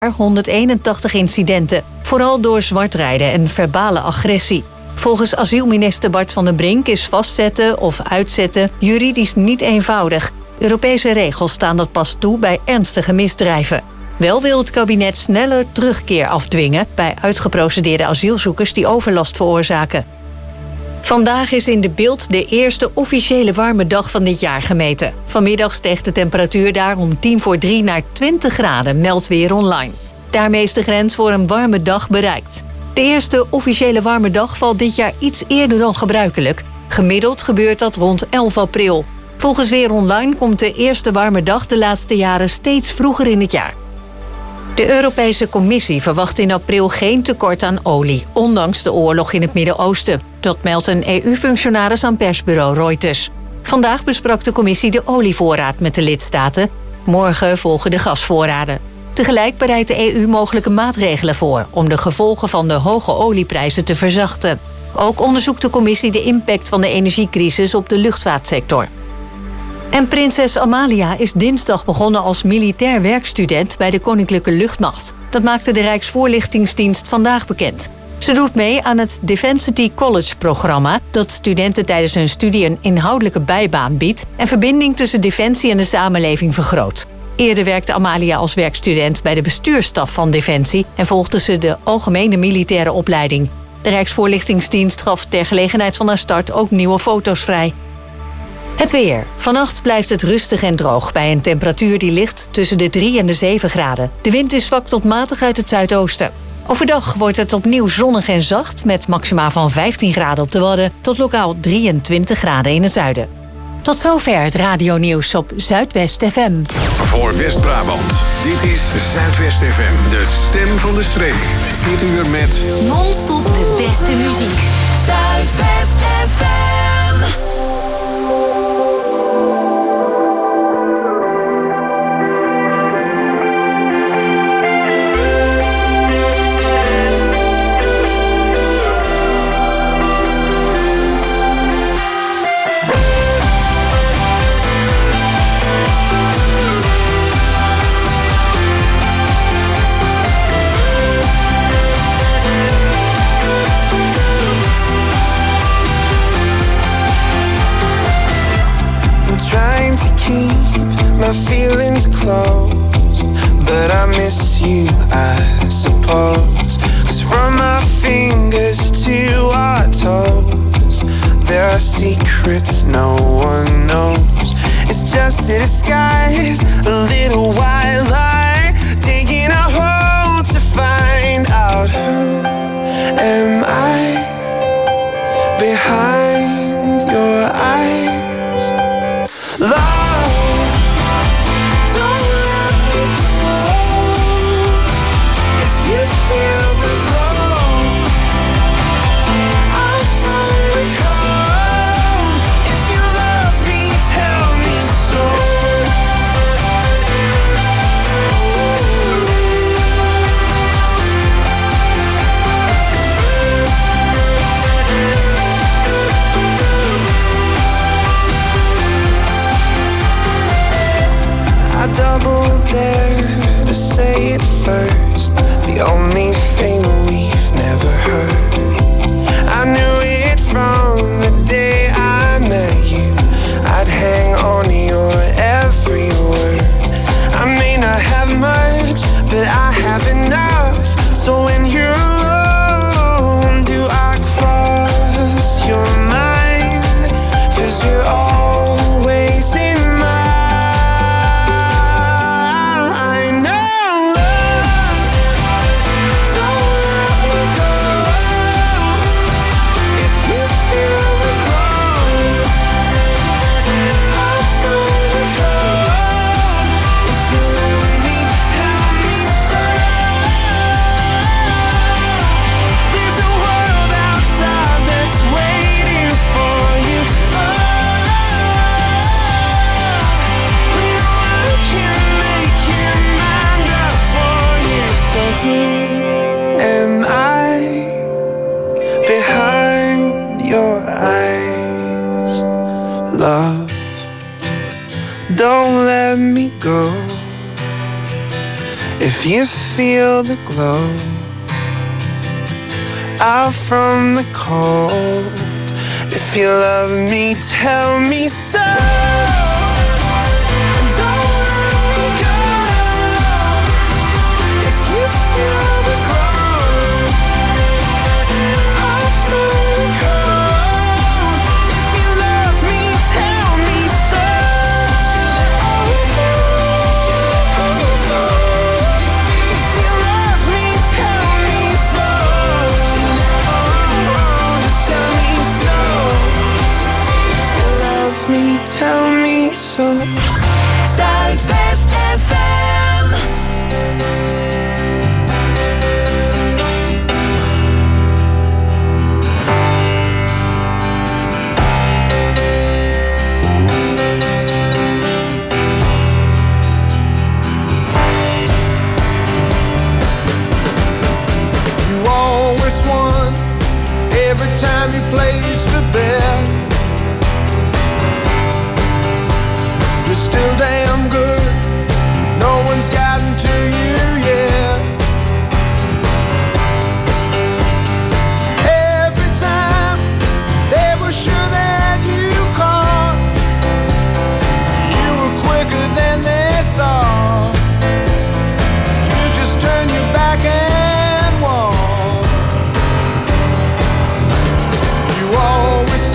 181 incidenten, vooral door zwartrijden en verbale agressie. Volgens asielminister Bart van den Brink is vastzetten of uitzetten juridisch niet eenvoudig. Europese regels staan dat pas toe bij ernstige misdrijven. Wel wil het kabinet sneller terugkeer afdwingen bij uitgeprocedeerde asielzoekers die overlast veroorzaken. Vandaag is in De Bilt de eerste officiële warme dag van dit jaar gemeten. Vanmiddag steeg de temperatuur daar om 2:45 naar 20 graden, meldt Weer Online. Daarmee is de grens voor een warme dag bereikt. De eerste officiële warme dag valt dit jaar iets eerder dan gebruikelijk. Gemiddeld gebeurt dat rond 11 april. Volgens Weer Online komt de eerste warme dag de laatste jaren steeds vroeger in het jaar. De Europese Commissie verwacht in april geen tekort aan olie, ondanks de oorlog in het Midden-Oosten. Dat meldt een EU-functionaris aan persbureau Reuters. Vandaag besprak de Commissie de olievoorraad met de lidstaten. Morgen volgen de gasvoorraden. Tegelijk bereidt de EU mogelijke maatregelen voor om de gevolgen van de hoge olieprijzen te verzachten. Ook onderzoekt de Commissie de impact van de energiecrisis op de luchtvaartsector. En prinses Amalia is dinsdag begonnen als militair werkstudent bij de Koninklijke Luchtmacht. Dat maakte de Rijksvoorlichtingsdienst vandaag bekend. Ze doet mee aan het Defensity College-programma dat studenten tijdens hun studie een inhoudelijke bijbaan biedt en verbinding tussen defensie en de samenleving vergroot. Eerder werkte Amalia als werkstudent bij de bestuursstaf van Defensie en volgde ze de algemene militaire opleiding. De Rijksvoorlichtingsdienst gaf ter gelegenheid van haar start ook nieuwe foto's vrij. Het weer. Vannacht blijft het rustig en droog bij een temperatuur die ligt tussen de 3 en de 7 graden. De wind is zwak tot matig uit het zuidoosten. Overdag wordt het opnieuw zonnig en zacht met maxima van 15 graden op de Wadden tot lokaal 23 graden in het zuiden. Tot zover het radionieuws op Zuidwest FM. Voor West-Brabant, dit is Zuidwest FM, de stem van de streek. Dit uur met non-stop de beste muziek. Zuidwest FM. Trying to keep my feelings closed, but I miss you, I suppose. 'Cause from our fingers to our toes, there are secrets no one knows. It's just a disguise, a little white lie, taking a hold to find out who am I behind your eyes. Love, don't let me go. If you feel the glow, I'll find the cold. If you love me, tell me so. I double dare to say it first, the only thing we've never heard. I knew it from the day I met you, I'd hang on to your every word. I may not have much, but I have enough. So when you're alone, do I cross your mind? 'Cause you're always in love, don't let me go. If you feel feel the glow out from the cold. If you love me, tell me so. Tell me so. Zuidwest FM. You always won every time you placed a bet. You're still damn good. No one's gotten to you yet. Every time they were sure that you caught, you were quicker than they thought. You just turn your back and walk. You always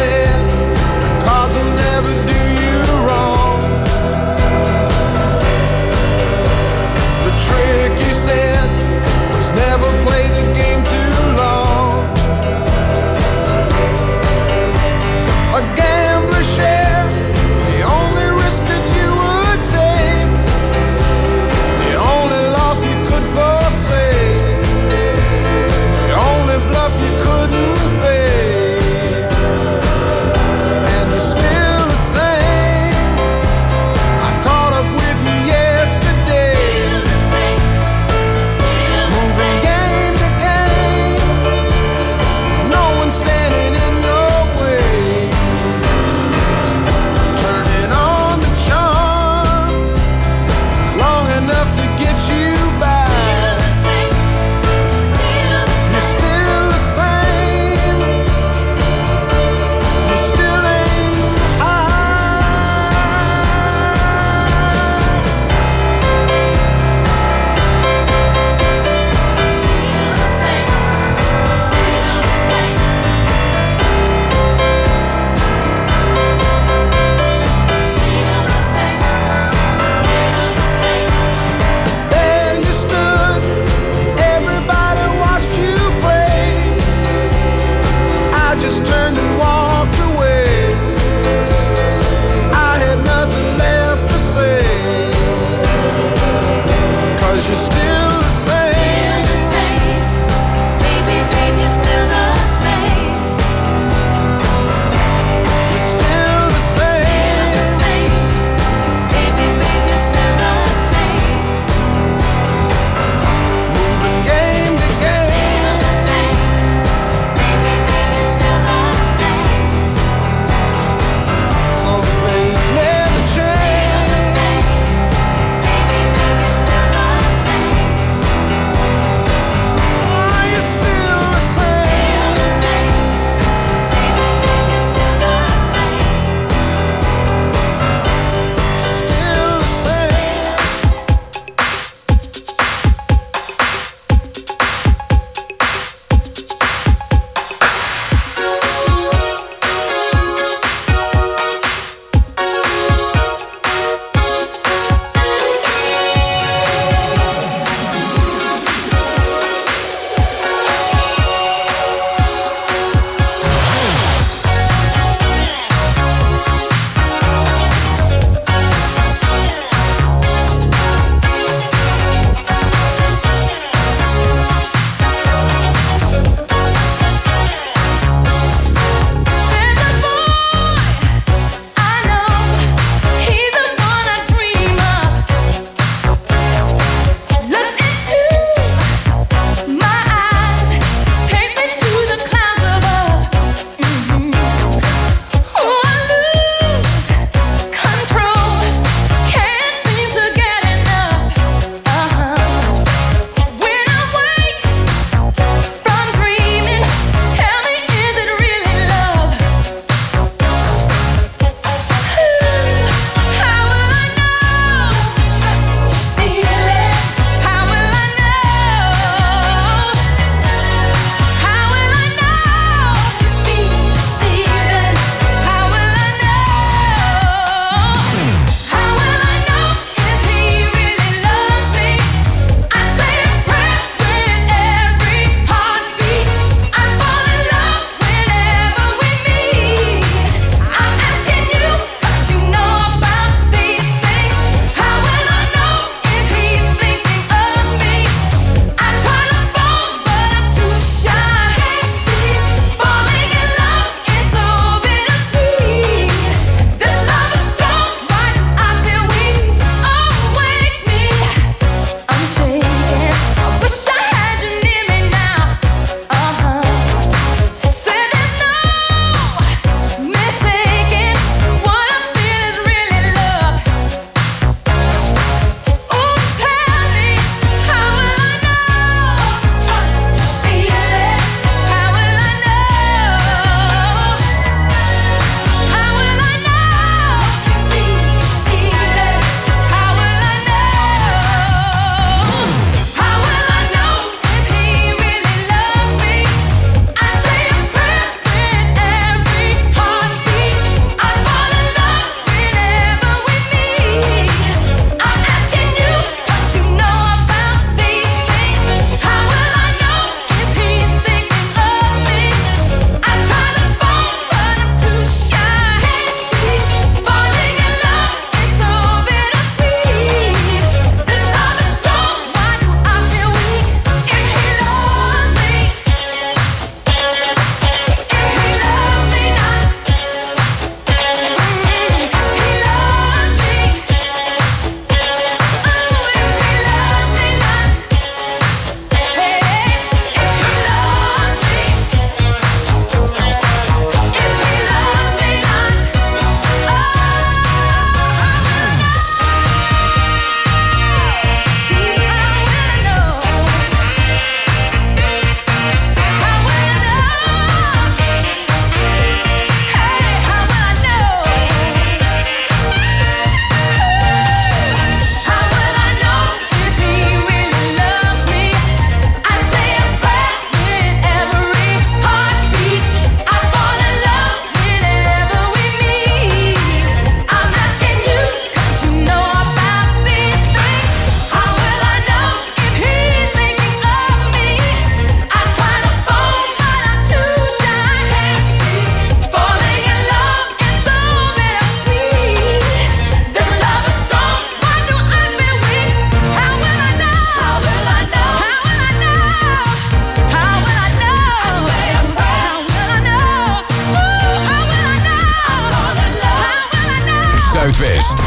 Zuidwest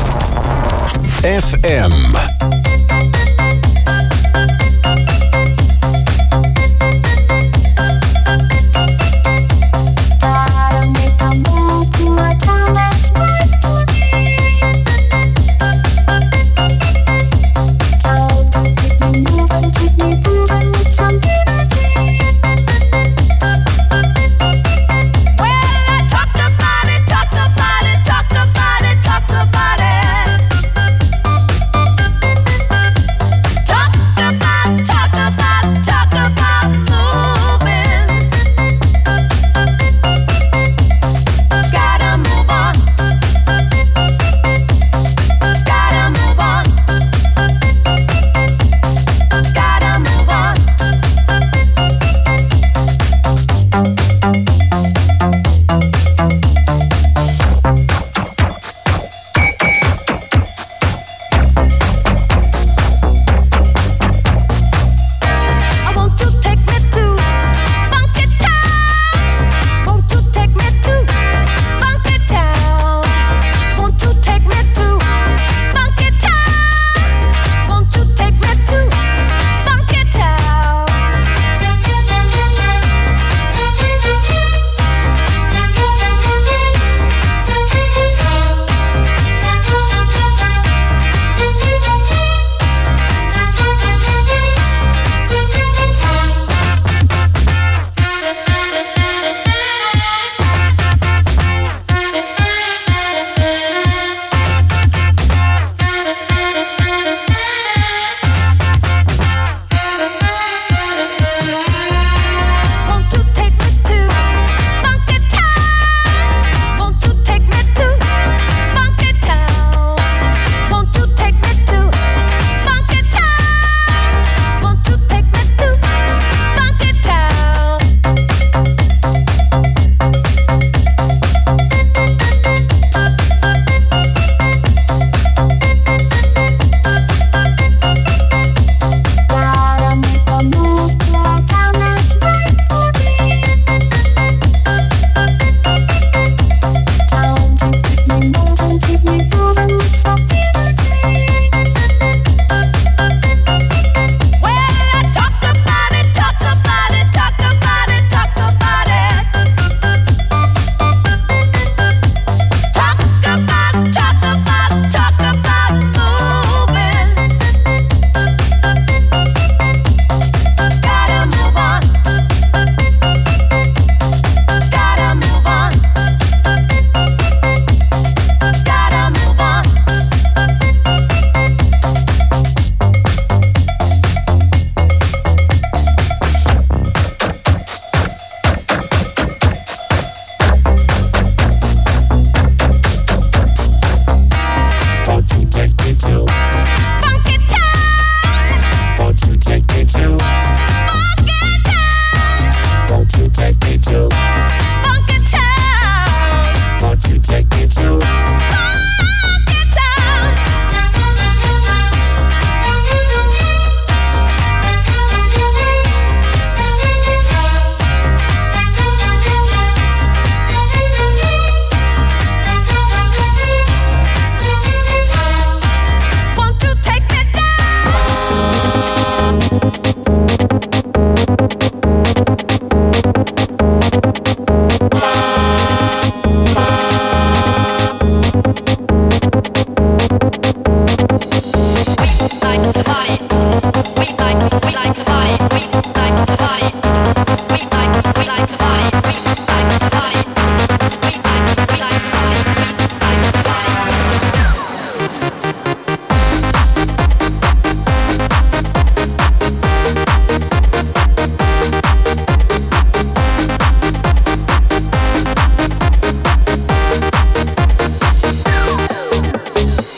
FM.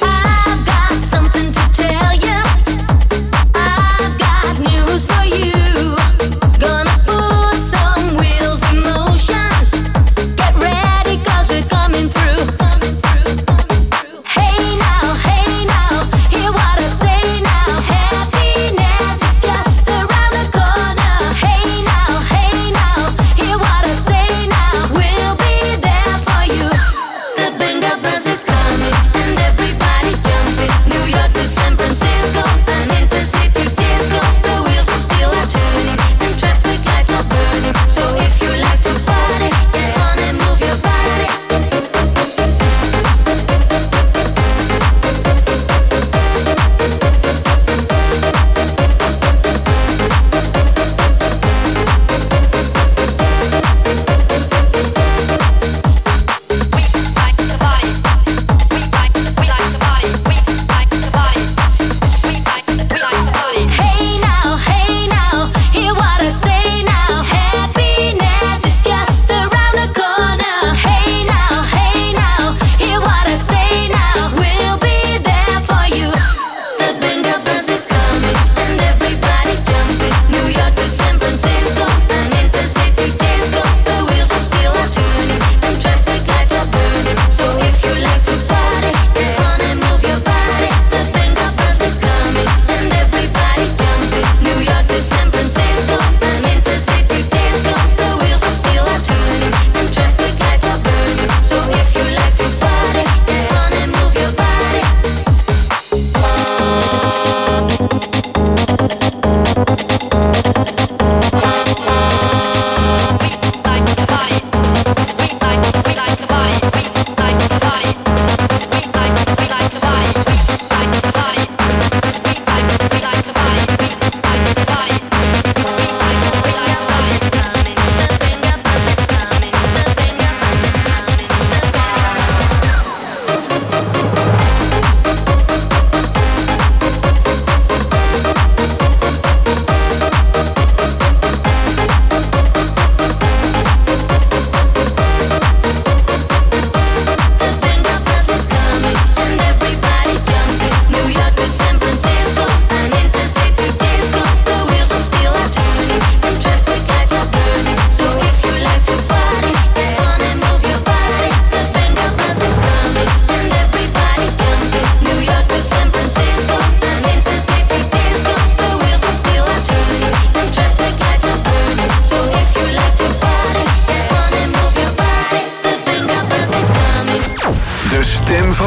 I've got something to tell you. I've got news for you.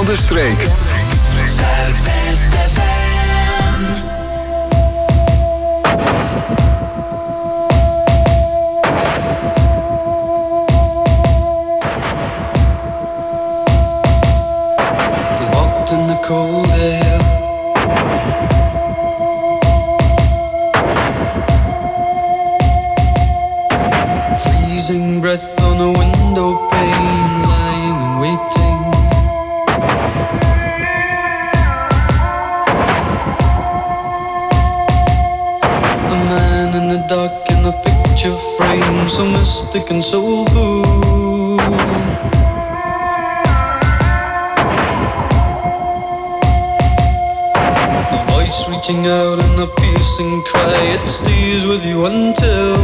de streek. Zuidwest FM. We walked in the cold air. Freezing breath on the window pane, lying and waiting. A man in the dark in a picture frame, so mystic and soulful. A voice reaching out in a piercing cry, it stays with you until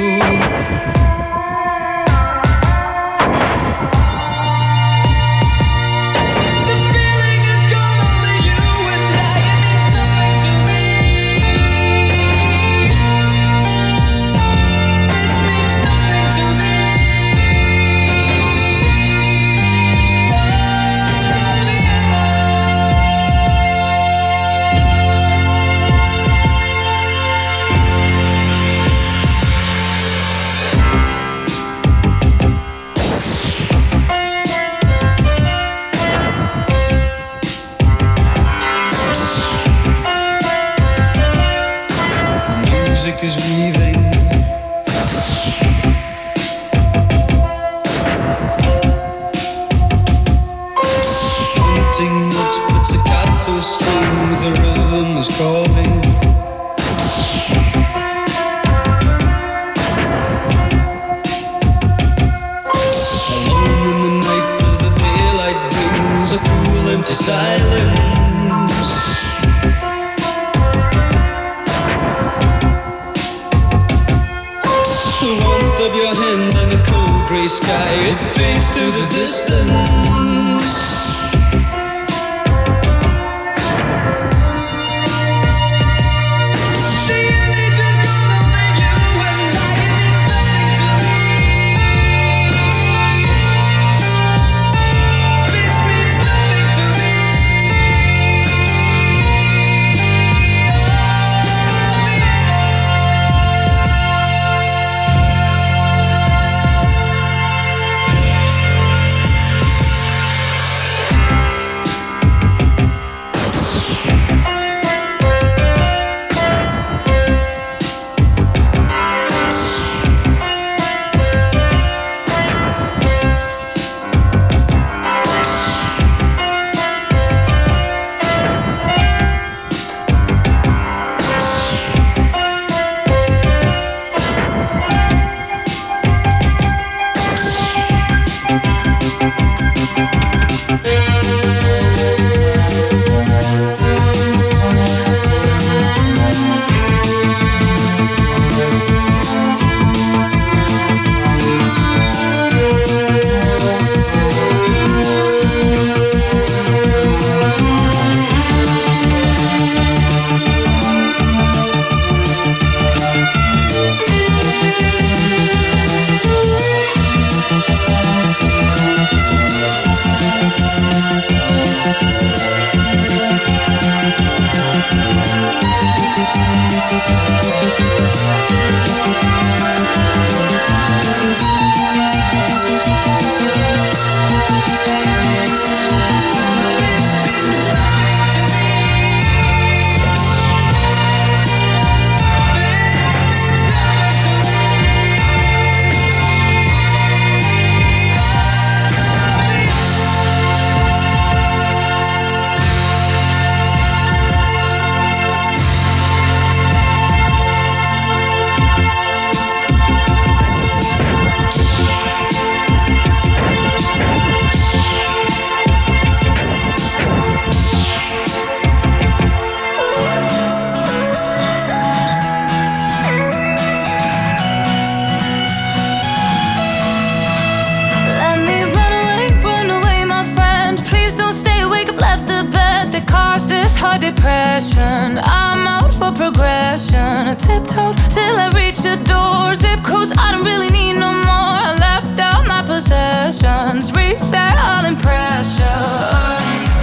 is weaving. Haunting notes, pizzicato strings, the rhythm is calling. Alone in the night as the daylight brings a cool empty silence. Of your hand and a cold grey sky, it fades to the distance. The image is gone over you and I, it means nothing to me. This means nothing to me. depression. I'm out for progression. I tiptoed till I reached the door. Zip codes I don't really need no more. I left out my possessions. Reset all impressions.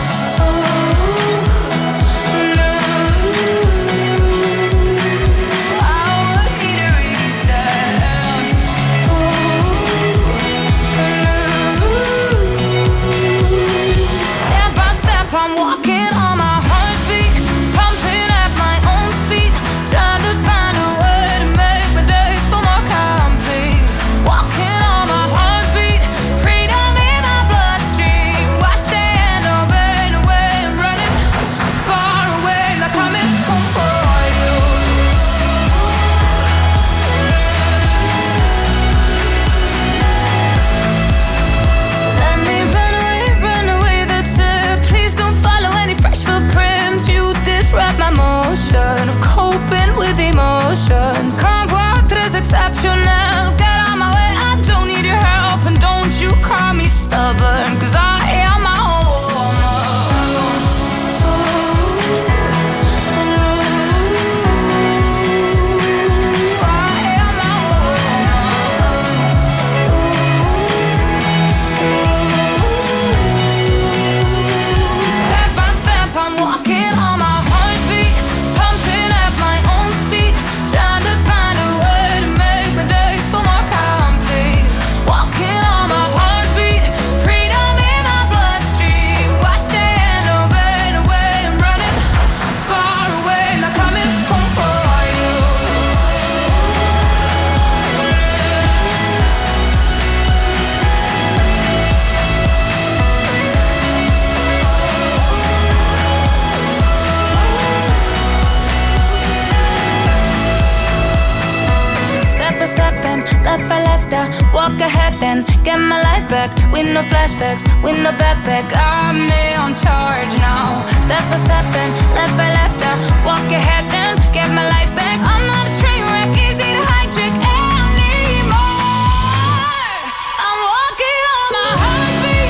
left right, left out. Walk ahead then, get my life back. With no flashbacks, with no backpack. I'm in charge now. Step by step then, left right, left out. Walk ahead then, get my life back. I'm not a train wreck, easy to hijack anymore. I'm walking on my heartbeat.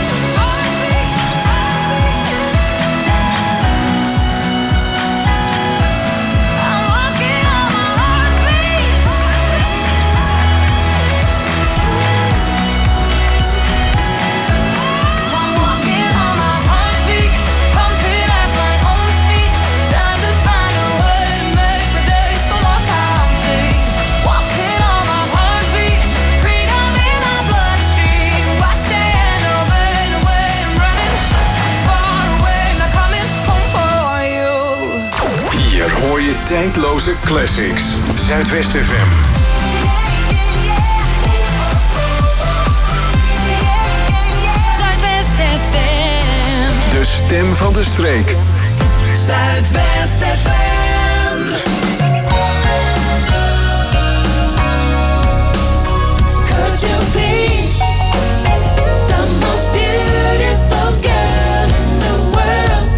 I'm walking on my heartbeat. I'm walking on my heartbeat, pumping at my own speed, trying to find a way to make the days feel like I'm free. Walking on my heartbeat, freedom in my bloodstream. Watch the end of it, away and running far away, not coming home for you. Hier hoor je tijdloze classics. Zuidwest FM. Zuidwest FM. De stem van de streek. Zuidwest FM. Could you be the most beautiful girl in the world?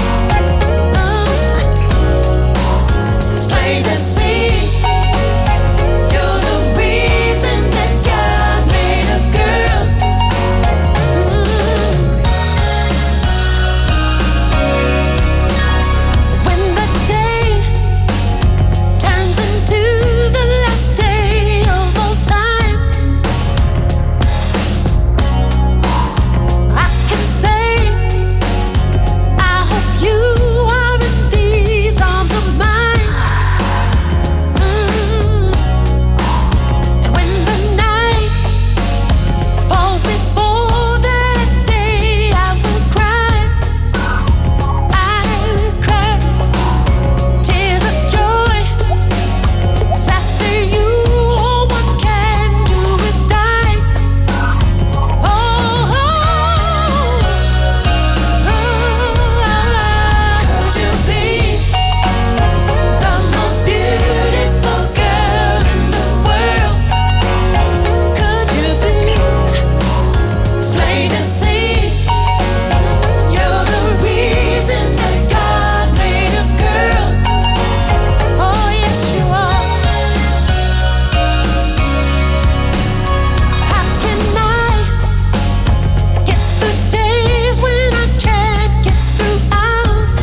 It's plain to see you're the reason that God made a girl. When the day turns into the last day of all time, I can say I hope you are in these arms of mine. And when the night falls before that day, I will cry. I will cry tears of joy. 'Cause after you, all one can do is die. Could you be the most beautiful girl in the world? Could you be? It's plain to see you're the reason that God made a girl. Oh yes you are. How can I get through days when I can't get through hours?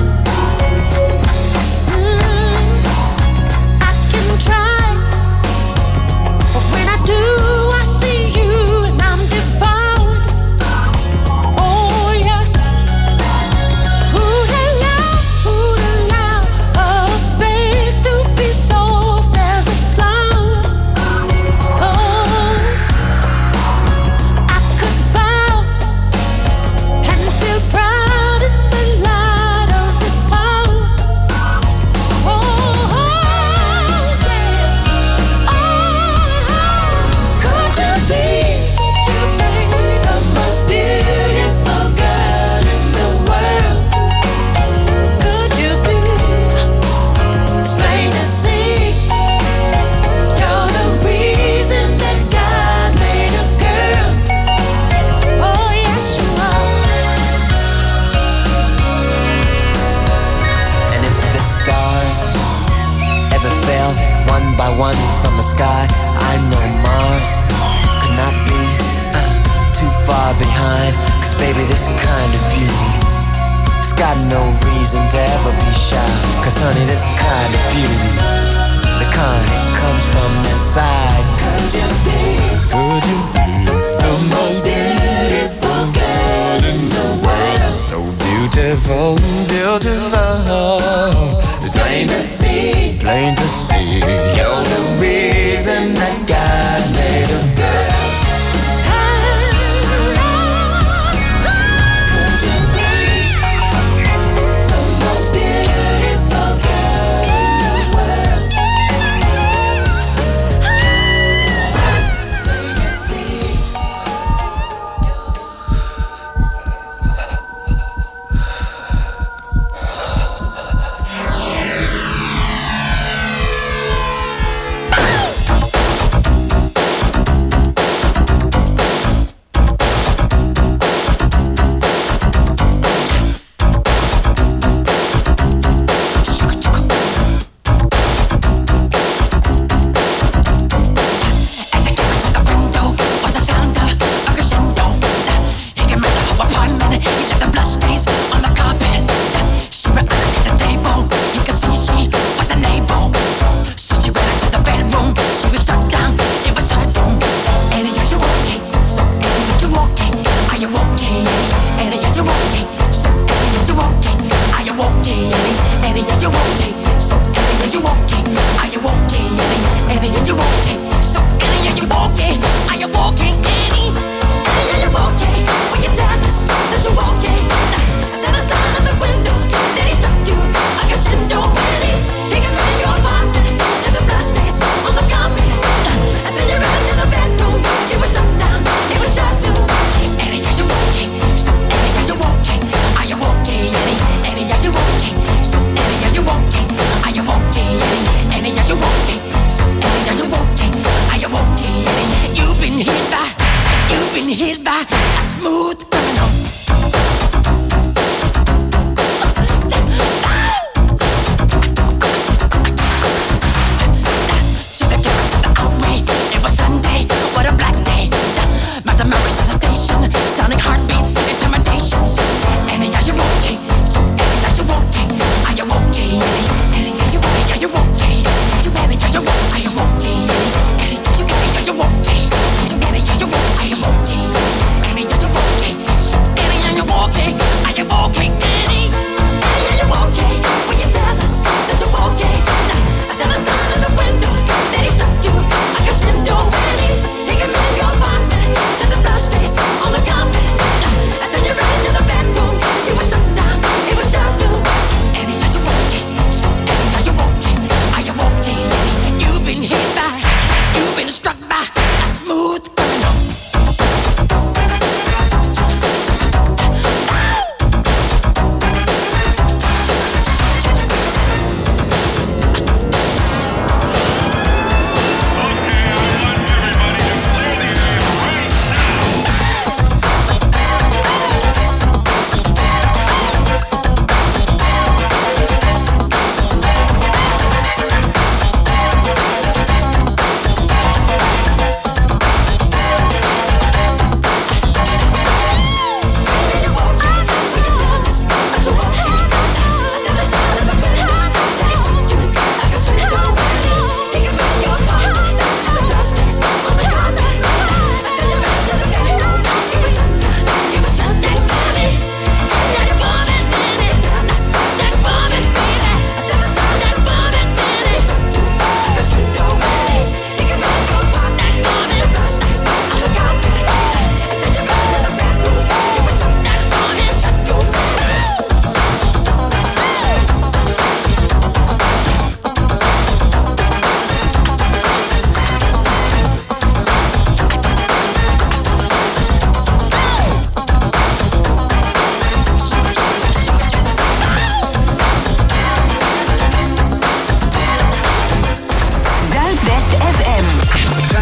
I can try, but when I do, I see you and I'm devoured. Oh yes, who'd allow a face to be soft as a flower? Oh, I could bow and feel proud in the light of His power. Oh, yeah. Could you be the most beautiful girl in the world? Could you be? It's plain to see you're the reason that God made a girl. Oh yes you are. And if the stars ever fell one by one from the sky, I know Mars could not be too far behind. 'Cause baby, this kind of beauty, it's got no reason to ever be shy. 'Cause honey, this kind of beauty, the kind that comes from inside. Could you be the most beautiful girl in the world? So beautiful, beautiful. It's plain to see Plain to see. you're the reason that God made a girl. Could you be the most beautiful girl in the world?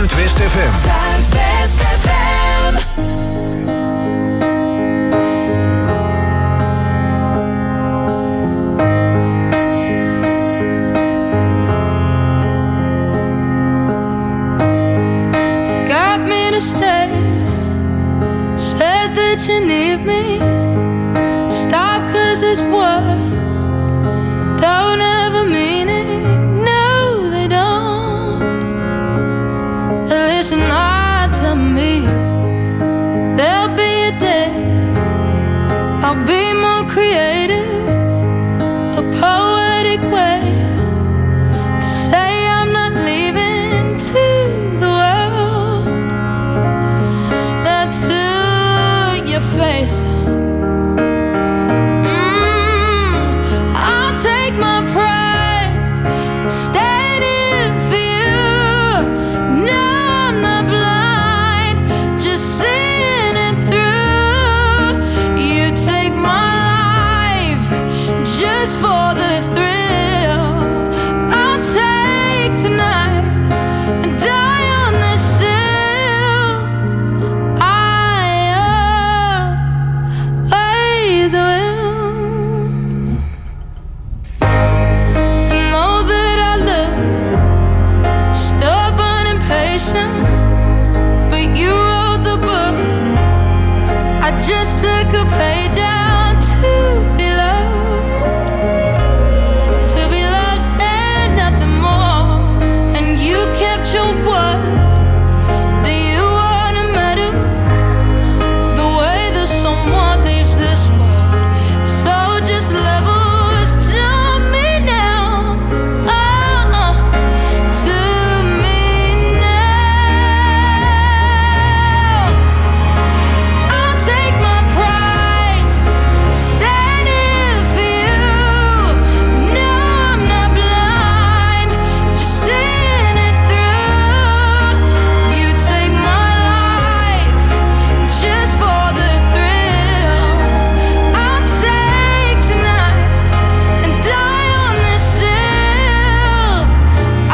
Zuidwest FM. Zuidwest FM. Got me to stay. Said that you need me. Stop 'cause it's words don't ever mean it. No, they don't. Listen, to me, there'll be a day I'll be more creative, a poetic way to say I'm not leaving to the world. Not to your face. I'll take my pride, standing for you. No, I'm not blind, just seeing it through. You take my life just for the thrill. I'll take tonight and die on this hill. I always will. I know that I look stubborn and patient, but you wrote the book. I just took a page out to be loved and nothing more. And you kept your word. Do you wanna matter? The way that someone leaves this world, so just levels to me now. To me now. I'll take my pride, standing for you. No, I'm not blind, just seeing it through. You take my life just for the thrill. I'll take tonight and die on this hill. I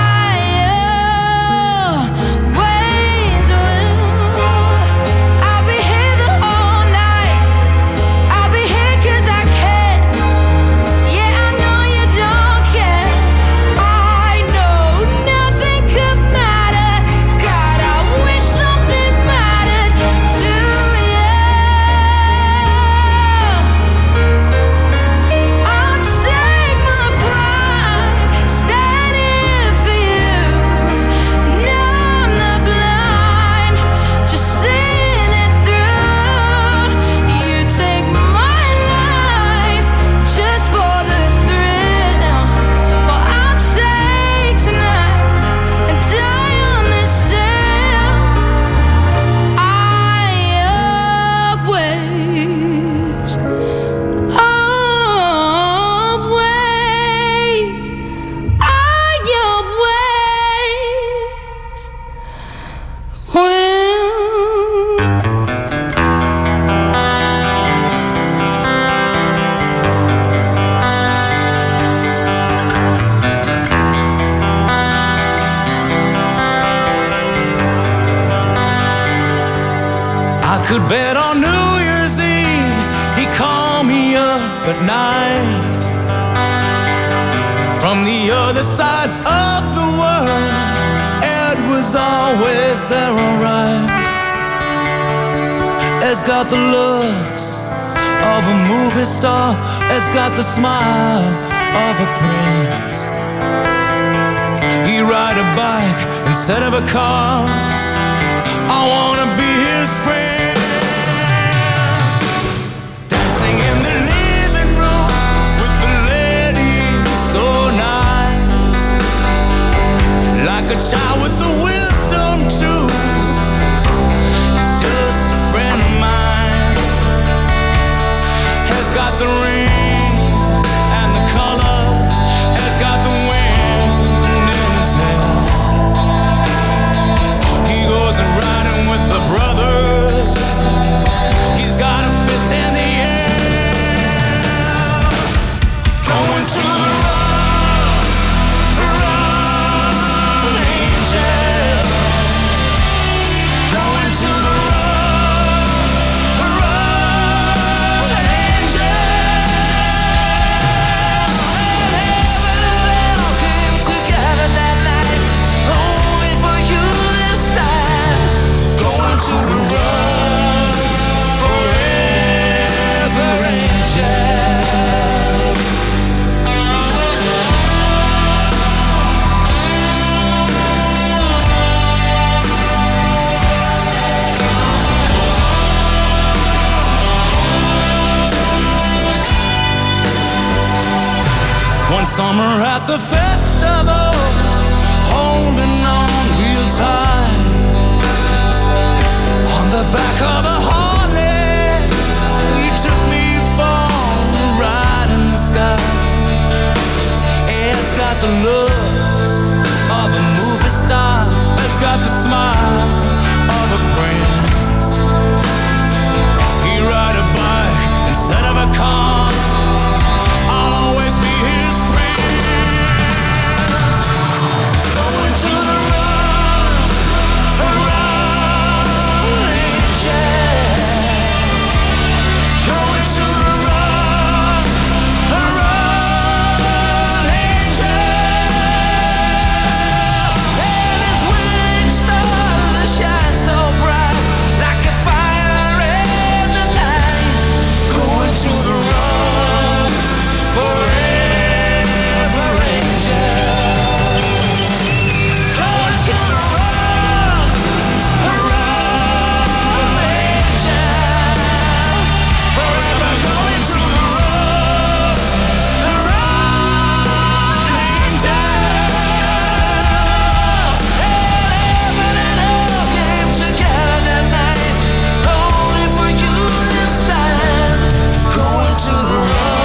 always will. I'll be here the whole night. I'll be here 'cause I can. Yeah, I know you don't care. I know nothing could matter. God, I wish something mattered to you. I'll take my pride, standing for you. No, I'm not blind, just seeing it through. You take my life just for the thrill. Well, I'll take tonight and die on this hill. I always, always, I always will. I could bet on New Year's Eve he'd call me up at night from the other side of the world. Ed was always there, alright. Ed's got the looks of a movie star. Ed's got the smile of a prince. He'd ride a bike instead of a car. I wanna be his friend. Dancing in the living room with the ladies, so nice. Like a child with the wisdom truth. He's just a friend of mine. Has got the rings and the colors. Has got the wind in his hair. He goes and riding with the brothers. He's got a fist in the air. Going to the rock, angel. Summer at the festival, holding on real tight. On the back of a Harley, you took me for a ride in the sky. It's got the looks of a movie star. It's got the smile of a prince. He ride a bike instead of a car. I'll always be his friend. Going to the run, angel. Going to the run, angel. And his wings start to shine so bright, like a fire in the night. Going to the run, forever angel. Going to the run, angel. Forever going to the run, angel. Heaven and hell came together that night, only for you this time. Going to the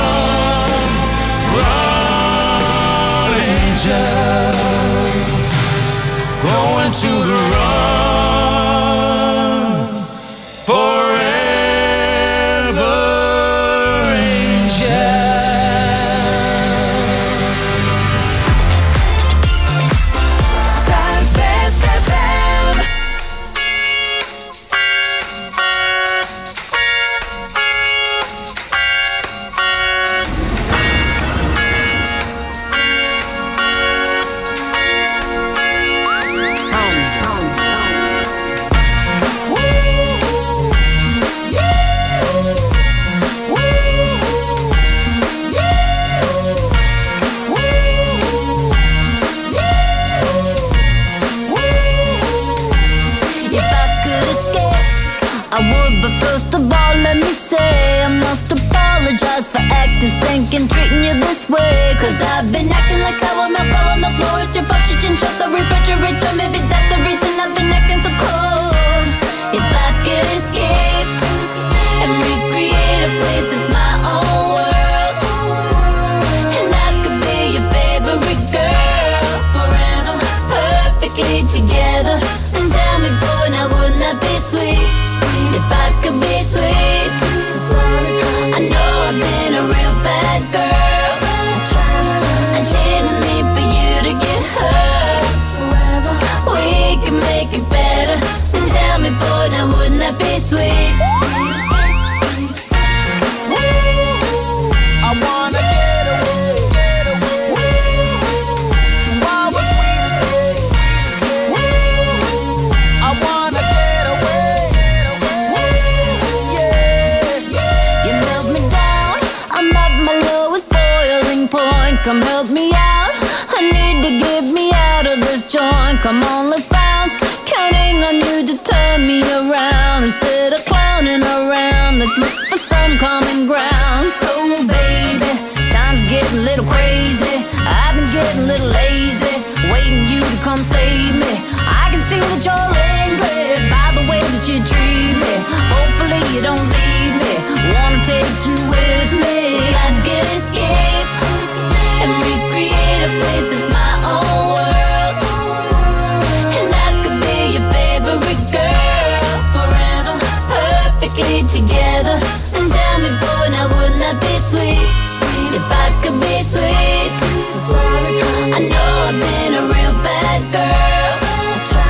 run, angel. Going to the run, forever angel. Southwest FM. If I could escape, I would, but first of all, let me say I must apologize for acting, stinking, treating you this way. Cause I've been acting like sour milk all on the floor. It's your fault you didn't shut the refrigerator. Maybe that's the reason I've been acting so cold. If I could escape and recreate a place that's my own world, and I could be your favorite girl forever, perfectly together. And tell me, boy, now wouldn't that be sweet? If I could be sweet. I know I've been a real bad girl. I didn't mean for you to get hurt. We can make it better. And tell me, boy, now wouldn't that be sweet? I wanna get away to our sweet escape. I wanna get away, yeah. You melt me down, I'm at my lowest boiling point. Come help me out, I need to get me out of this joint. Come on, let's bounce, counting on you to turn me around. Instead of clowning around, let's look for some common ground. So baby, time's getting a little crazy. I've been getting a little lazy, waiting you to come save me. I can see that you're angry by the way that you treat me. Hopefully you don't leave me, wanna take you with me. If I could escape and recreate a place that's my own world, and I could be your favorite girl forever, perfectly together. And tell me, boy, now wouldn't that be sweet? If I could be sweet. I know I've been a real bad girl.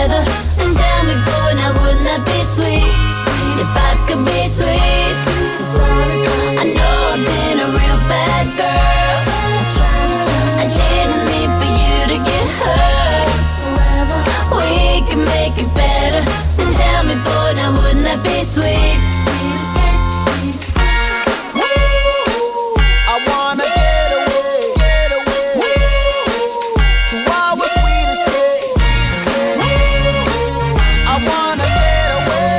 together. And tell me, boy, now wouldn't that be sweet? If I could be sweet. I know I've been a real bad girl. I didn't mean for you to get hurt. We can make it better. And tell me, boy, now wouldn't that be sweet? I wanna get away to our sweet escape. I wanna get away,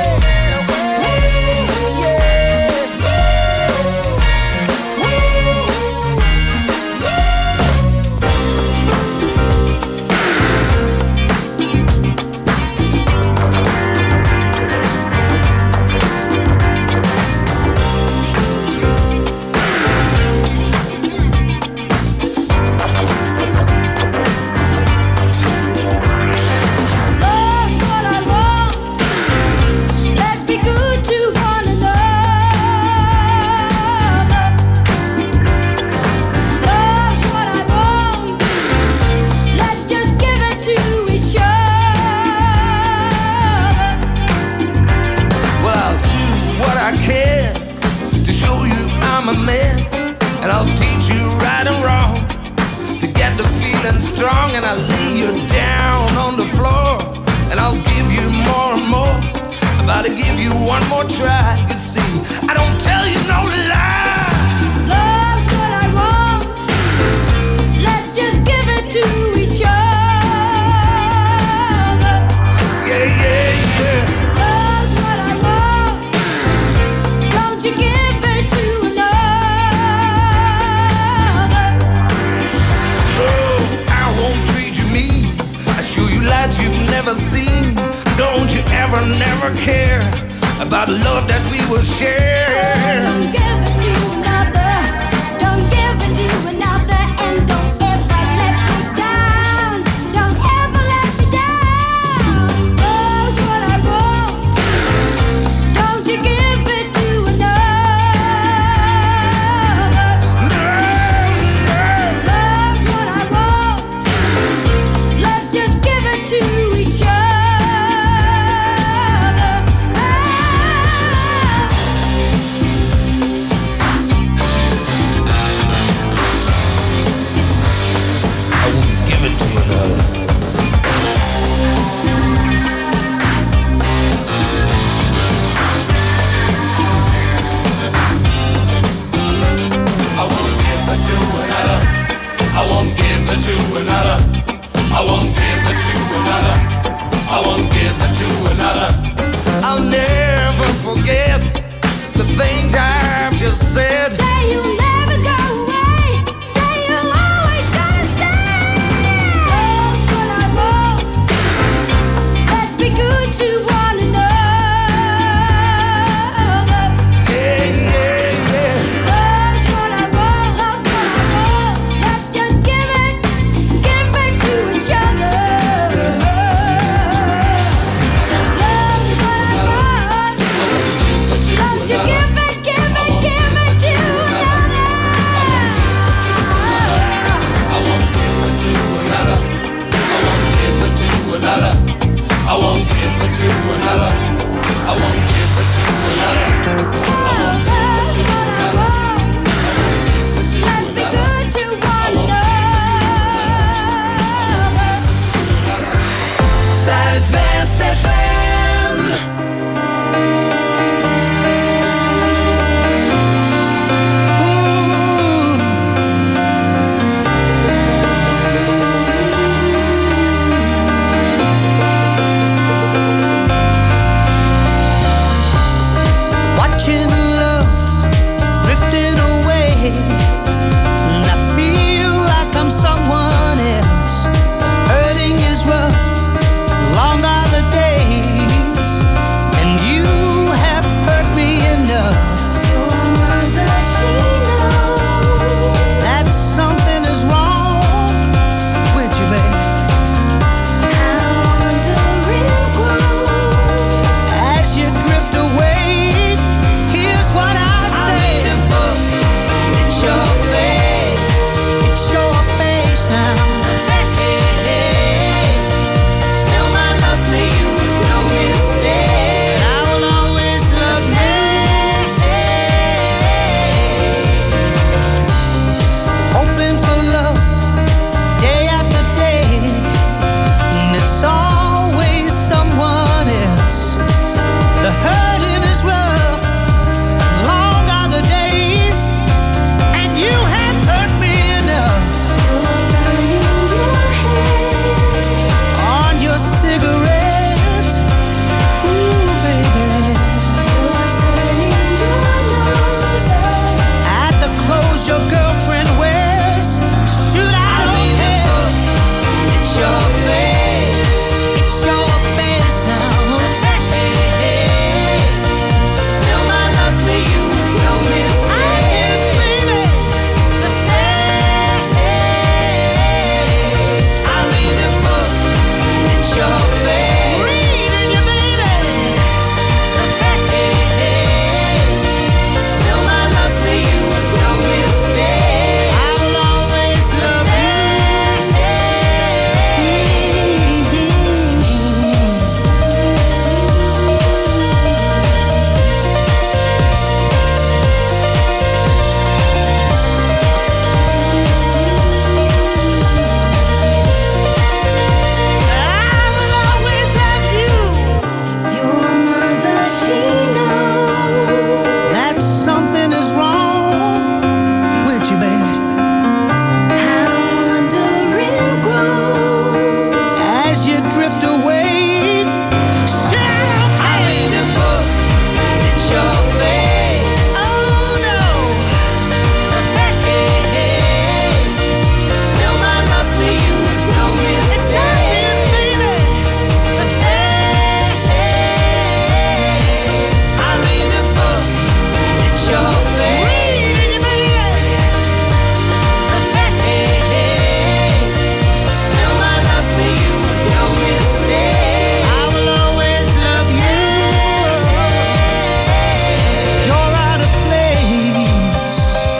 Love's what I want. Let's be good to one another. Love's what I want. Let's just give it to each other. Well, I'll do what I can to show you I'm a man, and I'll teach you right and wrong to get the feeling strong. And I'll lay you down on the floor, and I'll give you more and more. I'm about to give you one more try. You see, I don't tell you no lie. Love's what I want. Let's just give it to each other. Yeah, yeah, yeah. Love's what I want. Don't you give it to another. Oh, I won't treat you mean. I show you lights you've never seen. Don't you ever, never care about the love that we will share. Don't give it to another. Don't give it to another. And don't ever let me down. Don't ever let me down. Love's what I want. Don't you give it to another. Love's what I want. Let's just give it to each other. I won't give it to another. I won't give it to another. I won't give it to another. I won't give it to another. I won't give it to another. I'll never forget the things I've just said. Say you'll never go away. Say you'll always gonna stay. Love's what I want. Let's be good to one another. Yeah, yeah, yeah. Love's what I want. Love's what I want. Let's just give it to each other. Love's what I want. Don't you give it to another. drift away. Shout, I read a book and it's your face. oh no. The fact still my love for you is no mistake. Yes, baby. The fact I read a book and it's your face. Reading you, baby. The fact still my love for you is no mistake. I will always love you. You're out of place.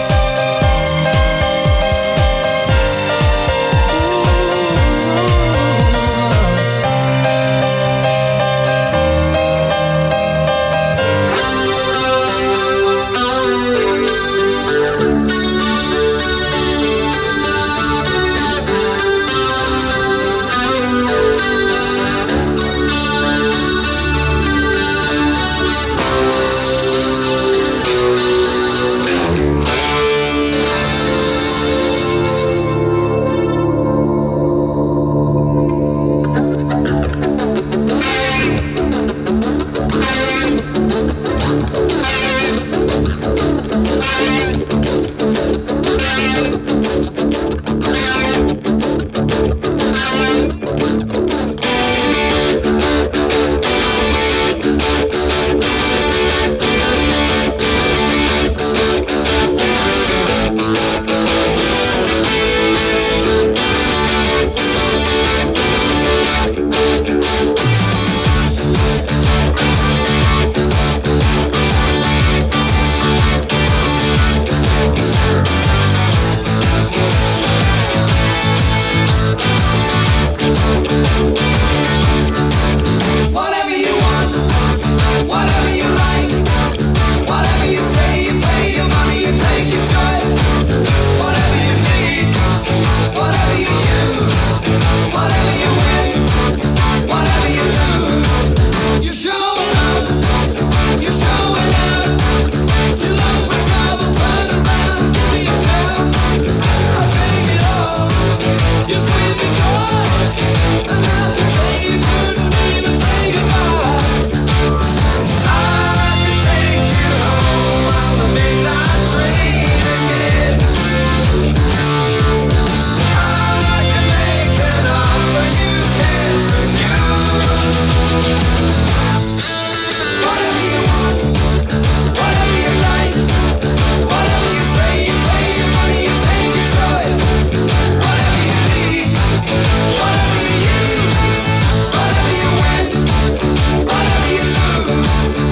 Whatever you want, whatever you like, whatever you say, you pay your money, you take your choice. Whatever you need, whatever you use, whatever you win, whatever you lose. You're showing up, you're showing out. You look for trouble, turn around, give me a shout. I'll take it all, you sweep me dry. Another day you couldn't even say goodbye. I could take you home on the midnight train again. I can make an offer you can't refuse. Whatever you want, whatever you like, whatever you say, you pay your money, you take your choice. Whatever you need, whatever you use, whatever you win, whatever you lose.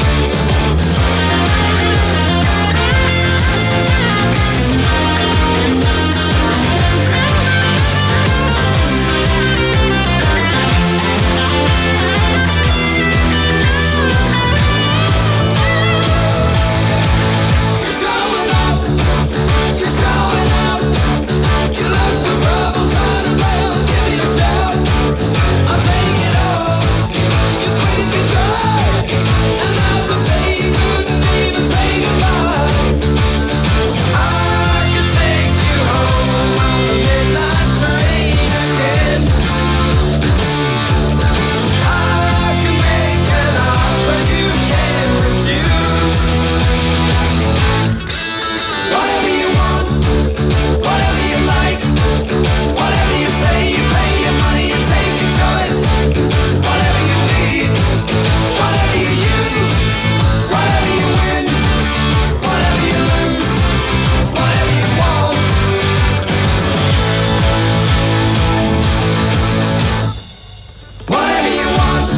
You're showing up, you're showing out. You look for trouble, turn around, give me a shout. I'll take it all, you squeeze me dry. Another day you couldn't even say goodbye. I can take you home on the midnight train again. I can make an offer you can't refuse. Whatever you want, whatever you like, whatever you say, you pay your money, you take your choice. Whatever you need, whatever you use, whatever you win, whatever you lose, whatever you want. Whatever you want.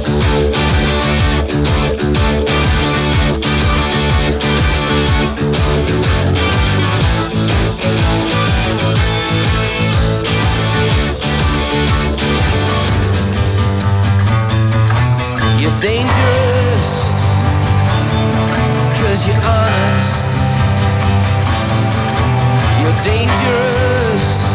You're dangerous, 'cause you're honest. You're dangerous,